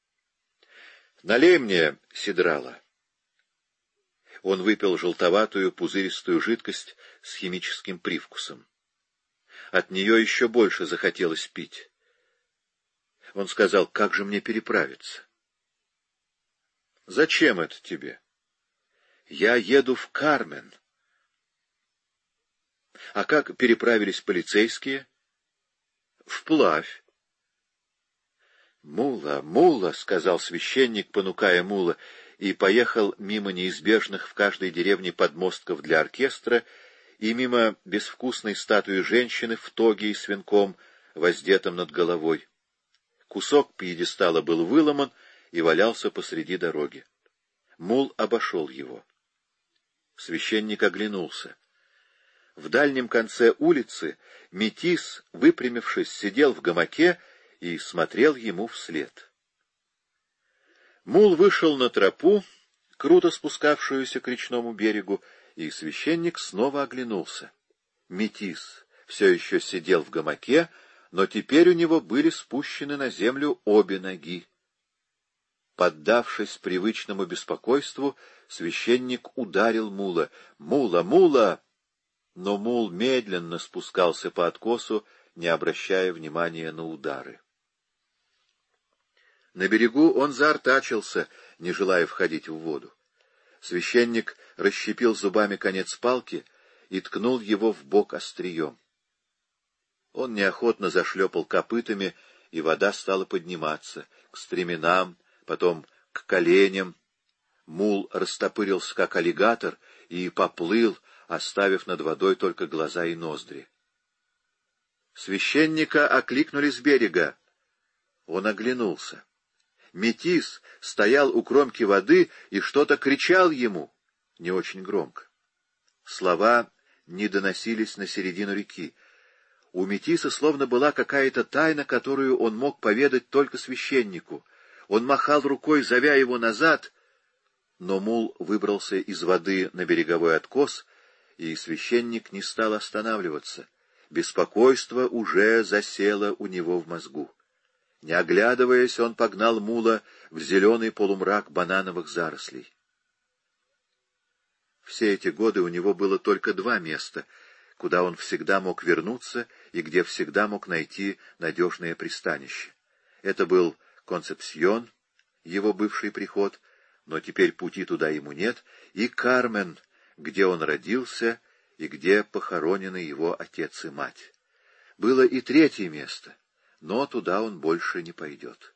Налей мне сидрала. Он выпил желтоватую пузыристую жидкость с химическим привкусом. От нее еще больше захотелось пить. Он сказал: — Как же мне переправиться? — Зачем это тебе? — Я еду в Кармен. — А как переправились полицейские? — Вплавь. — Мула, мула, — сказал священник, понукая мула, и поехал мимо неизбежных в каждой деревне подмостков для оркестра и мимо безвкусной статуи женщины в тоге и с венком, воздетым над головой. Кусок пьедестала был выломан и валялся посреди дороги. Мул обошел его. Священник оглянулся. В дальнем конце улицы метис, выпрямившись, сидел в гамаке и смотрел ему вслед. Мул вышел на тропу, круто спускавшуюся к речному берегу, и священник снова оглянулся. Метис все еще сидел в гамаке, но теперь у него были спущены на землю обе ноги. Поддавшись привычному беспокойству, священник ударил мула. «Мула! Мула!» Но мул медленно спускался по откосу, не обращая внимания на удары. На берегу он заортачился, не желая входить в воду. Священник расщепил зубами конец палки и ткнул его в бок острием. Он неохотно зашлепал копытами, и вода стала подниматься к стременам, потом к коленям. Мул растопырился, как аллигатор, и поплыл, оставив над водой только глаза и ноздри. Священника окликнули с берега. Он оглянулся. Метис стоял у кромки воды и что-то кричал ему, не очень громко. Слова не доносились на середину реки. У Метиса словно была какая-то тайна, которую он мог поведать только священнику. Он махал рукой, зовя его назад, но мул выбрался из воды на береговой откос, и священник не стал останавливаться. Беспокойство уже засело у него в мозгу. Не оглядываясь, он погнал мула в зеленый полумрак банановых зарослей. Все эти годы у него было только два места, куда он всегда мог вернуться и где всегда мог найти надежное пристанище. Это был Концепсьон, его бывший приход, но теперь пути туда ему нет, и Кармен, где он родился и где похоронены его отец и мать. Было и третье место, но туда он больше не пойдет.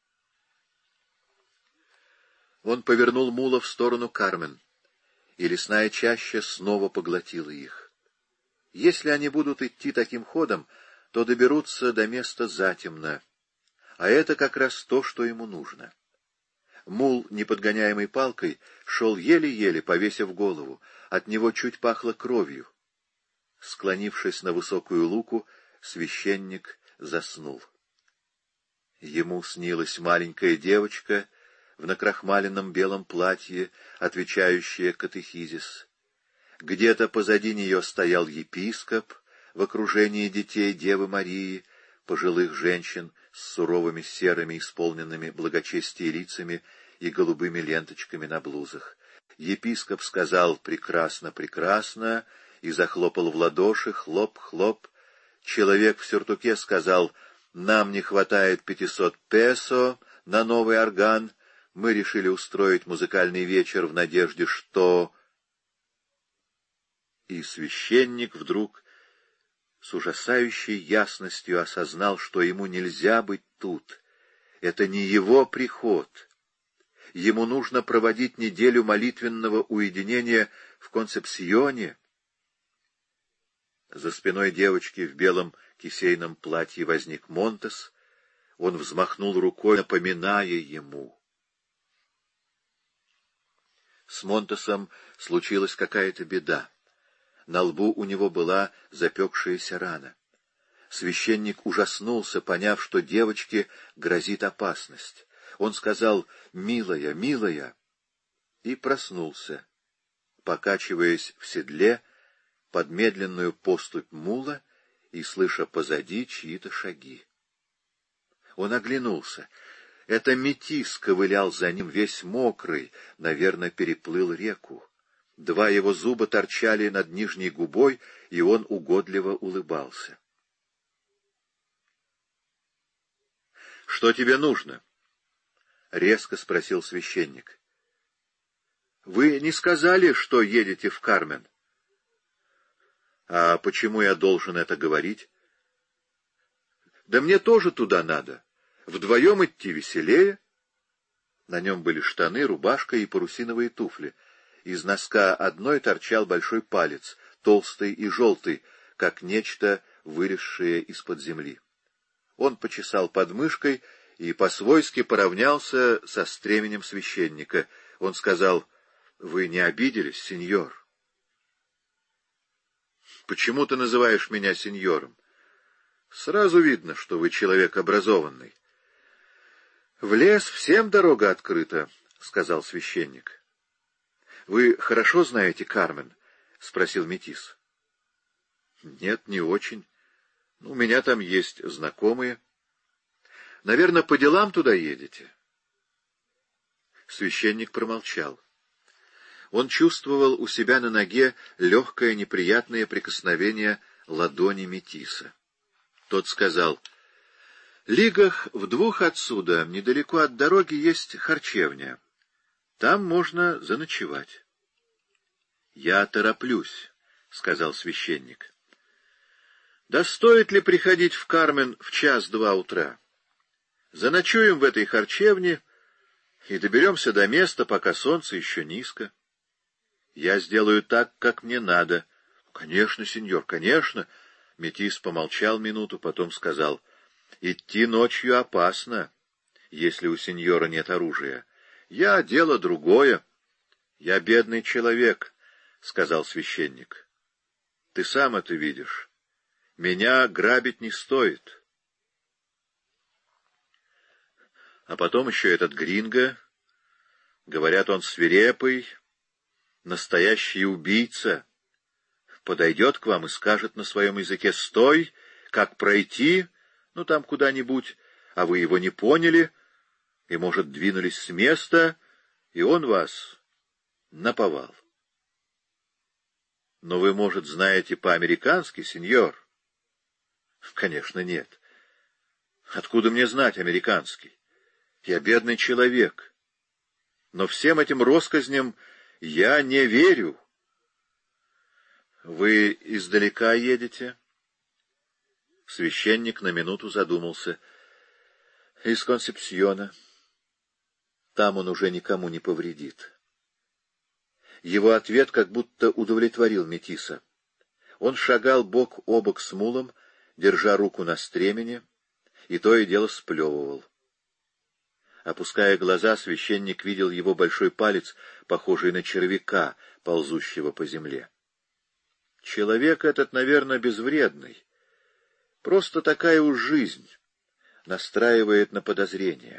Он повернул мула в сторону Кармен, и лесная чаща снова поглотила их. Если они будут идти таким ходом, то доберутся до места затемно, а это как раз то, что ему нужно. Мул, неподгоняемый палкой, шел еле-еле, повесив голову, от него чуть пахло кровью. Склонившись на высокую луку, священник заснул. Ему снилась маленькая девочка в накрахмаленном белом платье, отвечающая катехизис. Где-то позади нее стоял епископ в окружении детей Девы Марии, пожилых женщин с суровыми серыми, исполненными благочестия лицами и голубыми ленточками на блузах. Епископ сказал «прекрасно, прекрасно» и захлопал в ладоши, хлоп-хлоп. Человек в сюртуке сказал «нам не хватает пятисот песо на новый орган, мы решили устроить музыкальный вечер в надежде, что...» И священник вдруг с ужасающей ясностью осознал, что ему нельзя быть тут. Это не его приход. Ему нужно проводить неделю молитвенного уединения в Концепсионе. За спиной девочки в белом кисейном платье возник Монтес. Он взмахнул рукой, напоминая ему. С Монтесом случилась какая-то беда. На лбу у него была запекшаяся рана. Священник ужаснулся, поняв, что девочке грозит опасность. Он сказал «Милая, милая!» и проснулся, покачиваясь в седле под медленную поступь мула и слыша позади чьи-то шаги. Он оглянулся. Это Метис ковылял за ним весь мокрый, наверное, переплыл реку. Два его зуба торчали над нижней губой, и он угодливо улыбался. — Что тебе нужно? — резко спросил священник. — Вы не сказали, что едете в Кармен? — А почему я должен это говорить? — Да мне тоже туда надо. Вдвоем идти веселее. На нем были штаны, рубашка и парусиновые туфли. Из носка одной торчал большой палец, толстый и желтый, как нечто, выросшее из-под земли. Он почесал подмышкой и по-свойски поравнялся со стременем священника. Он сказал: «Вы не обиделись, сеньор?» «Почему ты называешь меня сеньором? Сразу видно, что вы человек образованный». «В лес всем дорога открыта», — сказал священник. «Вы хорошо знаете Кармен?» — спросил Метис. «Нет, не очень. У меня там есть знакомые. Наверное, по делам туда едете?» Священник промолчал. Он чувствовал у себя на ноге легкое неприятное прикосновение ладони Метиса. Тот сказал: «Лигах в двух отсюда, недалеко от дороги, есть харчевня. Там можно заночевать». «Я тороплюсь», — сказал священник. «Да стоит ли приходить в Кармен в час-два утра? Заночуем в этой харчевне и доберемся до места, пока солнце еще низко. Я сделаю так, как мне надо». «Конечно, сеньор, конечно». Метис помолчал минуту, потом сказал: «Идти ночью опасно, если у сеньора нет оружия. Я дело другое. Я бедный человек», — сказал священник. «Ты сам это видишь. Меня грабить не стоит». А потом еще этот гринго. Говорят, он свирепый, настоящий убийца. Подойдет к вам и скажет на своем языке: «Стой! Как пройти?» Ну, там куда-нибудь, а вы его не поняли, и, может, двинулись с места, и он вас наповал. Но вы, может, знаете по-американски, сеньор? Конечно, нет. Откуда мне знать американский? Я бедный человек. Но всем этим россказням я не верю. Вы издалека едете? Священник на минуту задумался. Из Консепсьона. Там он уже никому не повредит. Его ответ как будто удовлетворил Метиса. Он шагал бок о бок с мулом, держа руку на стремени, и то и дело сплевывал. Опуская глаза, священник видел его большой палец, похожий на червяка, ползущего по земле. Человек этот, наверное, безвредный. Просто такая уж жизнь настраивает на подозрения.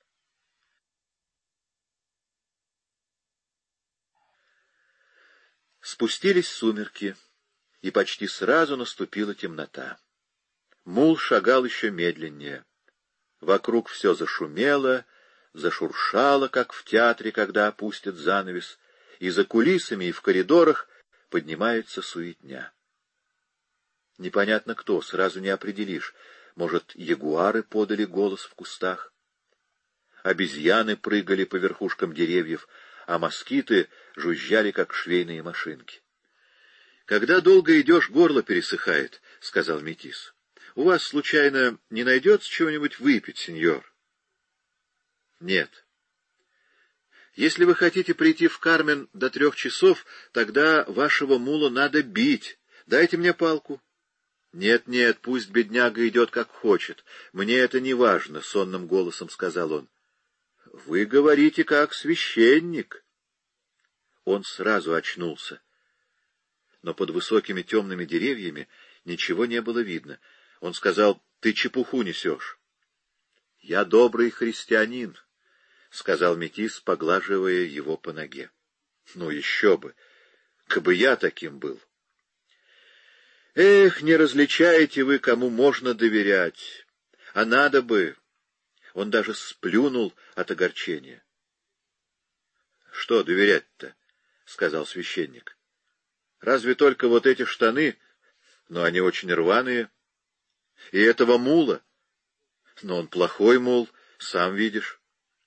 Спустились сумерки, и почти сразу наступила темнота. Мул шагал еще медленнее. Вокруг все зашумело, зашуршало, как в театре, когда опустят занавес, и за кулисами и в коридорах поднимается суетня. Непонятно кто, сразу не определишь. Может, ягуары подали голос в кустах? Обезьяны прыгали по верхушкам деревьев, а москиты жужжали, как швейные машинки. — Когда долго идешь, горло пересыхает, — сказал метис. — У вас, случайно, не найдется чего-нибудь выпить, сеньор? — Нет. — Если вы хотите прийти в Кармен до трех часов, тогда вашего мула надо бить. Дайте мне палку. — Нет-нет, пусть бедняга идет как хочет. Мне это не важно, — сонным голосом сказал он. — Вы говорите, как священник. Он сразу очнулся. Но под высокими темными деревьями ничего не было видно. Он сказал: — Ты чепуху несешь. — Я добрый христианин, — сказал метис, поглаживая его по ноге. — Ну еще бы! Кабы я таким был! Эх, не различаете вы, кому можно доверять. А надо бы... Он даже сплюнул от огорчения. — Что доверять-то? — сказал священник. — Разве только вот эти штаны, но они очень рваные. И этого мула. Но он плохой мул, сам видишь.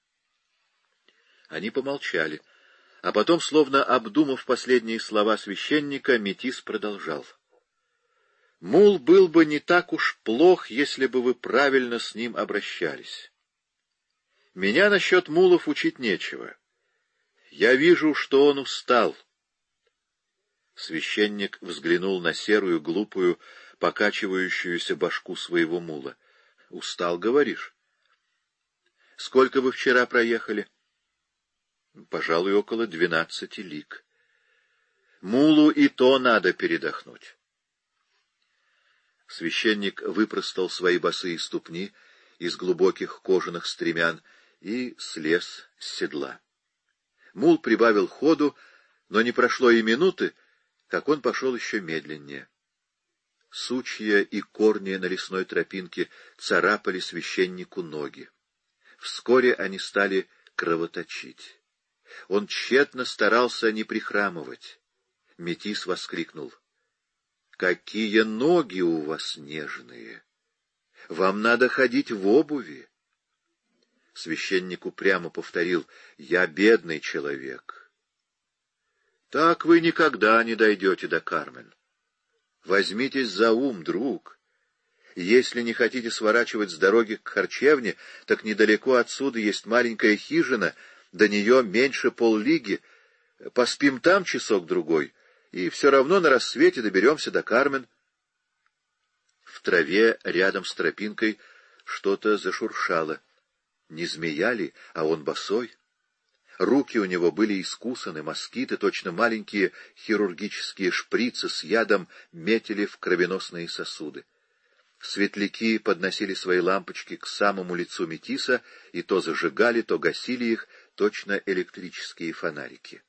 Они помолчали, а потом, словно обдумав последние слова священника, метис продолжал. — Мул был бы не так уж плох, если бы вы правильно с ним обращались. Меня насчет мулов учить нечего. Я вижу, что он устал. Священник взглянул на серую, глупую, покачивающуюся башку своего мула. — Устал, говоришь? — Сколько вы вчера проехали? — Пожалуй, около двенадцати лиг. Мулу и то надо передохнуть. Священник выпростал свои босые ступни из глубоких кожаных стремян и слез с седла. Мул прибавил ходу, но не прошло и минуты, как он пошел еще медленнее. Сучья и корни на лесной тропинке царапали священнику ноги. Вскоре они стали кровоточить. Он тщетно старался не прихрамывать. Метис воскликнул: — Какие ноги у вас нежные! Вам надо ходить в обуви. Священник упрямо повторил: — Я бедный человек. — Так вы никогда не дойдете до Кармен. Возьмитесь за ум, друг. Если не хотите сворачивать с дороги к харчевне, так недалеко отсюда есть маленькая хижина, до нее меньше поллиги. Поспим там часок-другой, и все равно на рассвете доберемся до Кармен. В траве рядом с тропинкой что-то зашуршало. Не змея ли, а он босой? Руки у него были искусаны, москиты, точно маленькие хирургические шприцы с ядом, метили в кровеносные сосуды. Светляки подносили свои лампочки к самому лицу метиса и то зажигали, то гасили их, точно электрические фонарики.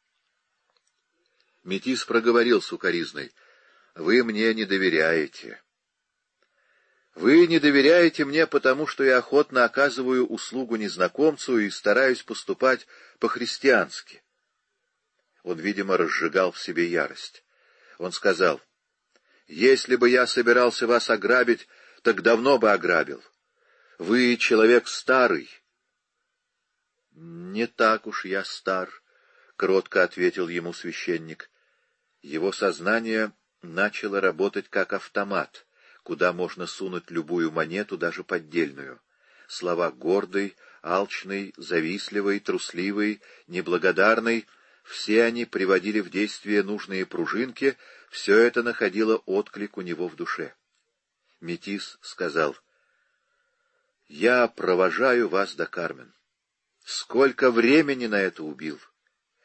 Метис проговорил сукоризной: — Вы мне не доверяете. Вы не доверяете мне, потому что я охотно оказываю услугу незнакомцу и стараюсь поступать по-христиански. Он, видимо, разжигал в себе ярость. Он сказал: — Если бы я собирался вас ограбить, так давно бы ограбил. Вы человек старый. — Не так уж я стар, — кротко ответил ему священник. Его сознание начало работать как автомат, куда можно сунуть любую монету, даже поддельную. Слова гордый, алчный, завистливый, трусливый, неблагодарный — все они приводили в действие нужные пружинки, все это находило отклик у него в душе. Метис сказал: — Я провожаю вас до Кармен. Сколько времени на это убил!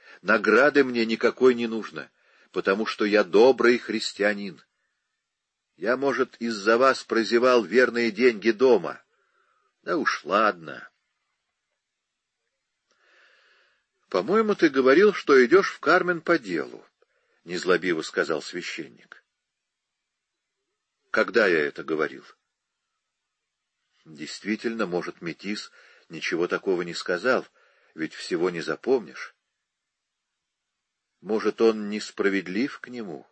Награды мне никакой не нужно, потому что я добрый христианин. Я, может, из-за вас прозевал верные деньги дома. Да уж ладно. По-моему, ты говорил, что идешь в Кармен по делу, — незлобиво сказал священник. Когда я это говорил? Действительно, может, метис ничего такого не сказал, ведь всего не запомнишь. Может, он несправедлив к нему?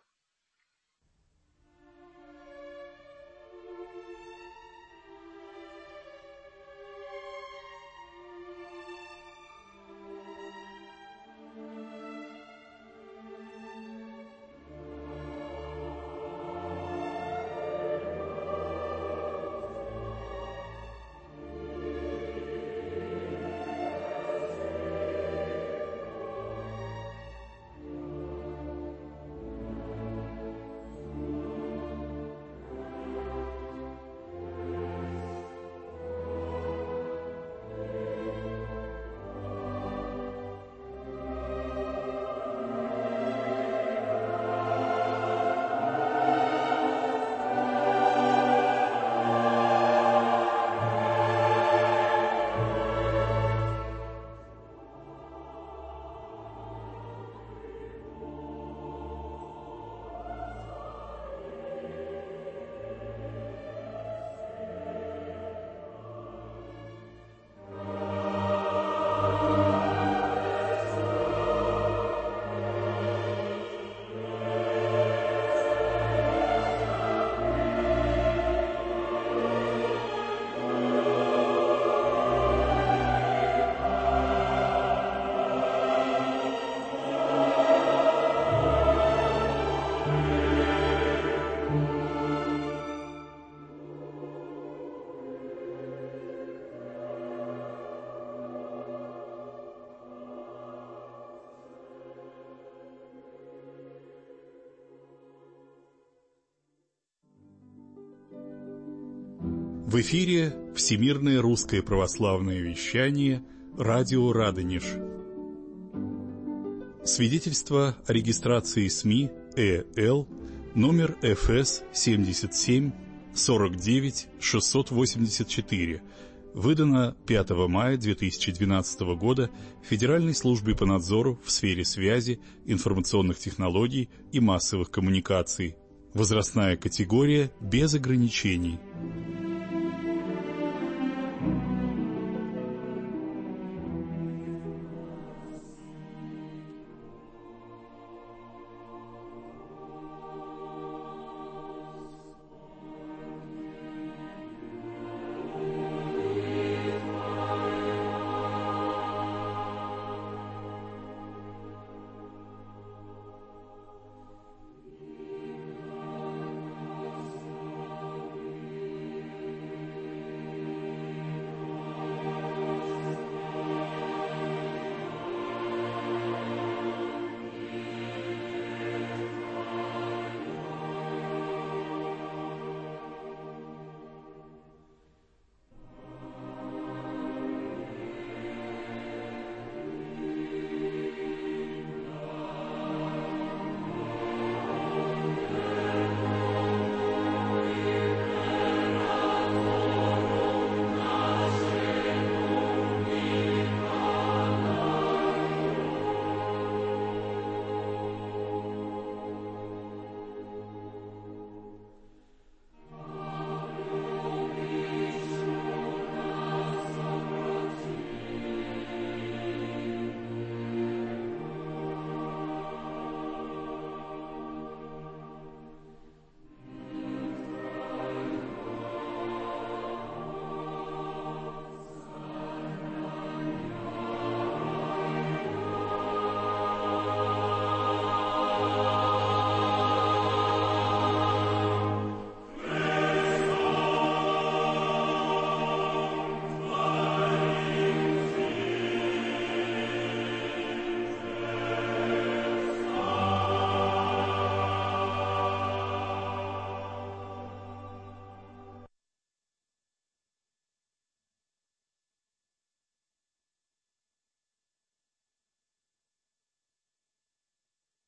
В эфире Всемирное русское православное вещание «Радио Радонеж». Свидетельство о регистрации СМИ ЭЛ номер эф эс семьдесят семь сорок девять шестьсот восемьдесят четыре, выдано пятого мая две тысячи двенадцатого года Федеральной службой по надзору в сфере связи, информационных технологий и массовых коммуникаций. Возрастная категория без ограничений.